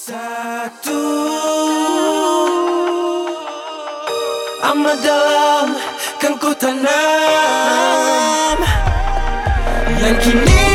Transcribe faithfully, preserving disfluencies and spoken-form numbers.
Satu amat dalam kan ku tanam yang kini